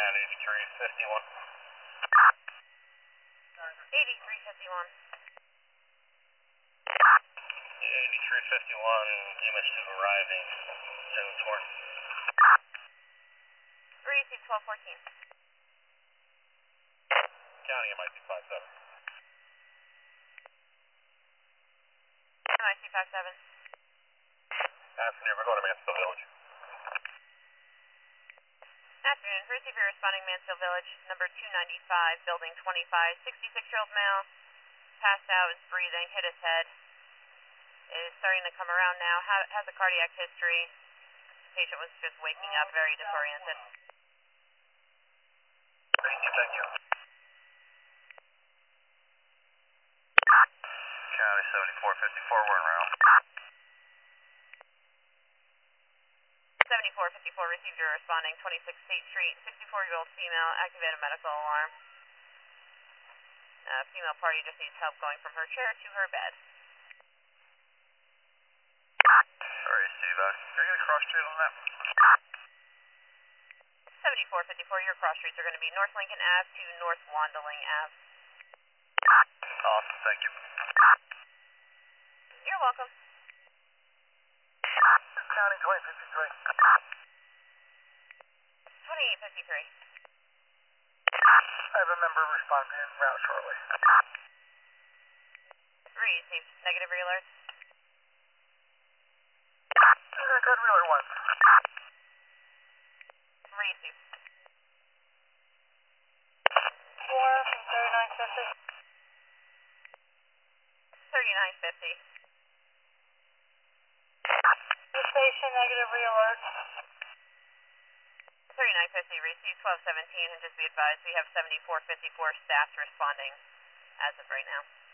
8351. 8351. 8351, image 2 arriving, 720. Receive 1214. Counting MIC 57. MIC 57. Afternoon, we're going to Mansfield Village. Afternoon. Receiver responding Mansfield Village, number 295, building 25, 66-year-old male, passed out, is breathing, hit his head, is starting to come around now, has a cardiac history. Patient was just waking up, very disoriented. Thank you. County 7454, we're en route. 7454, received your responding 26 State Street, 64-year-old female, activated medical alarm. Female party just needs help going from her chair to her bed. Sorry, Steve, can I get a cross street on that? 7454, your cross streets are going to be North Lincoln Ave to North Wandling Ave. Awesome, thank you. You're welcome. County 2053. 2853. I have a member responding en route shortly. Received. Negative re-alerts. Good reeler 1. Received. 4 from 3950. 3950. The station, negative re-alert. 3950, received 1217, and just be advised we have 7454 staff responding as of right now.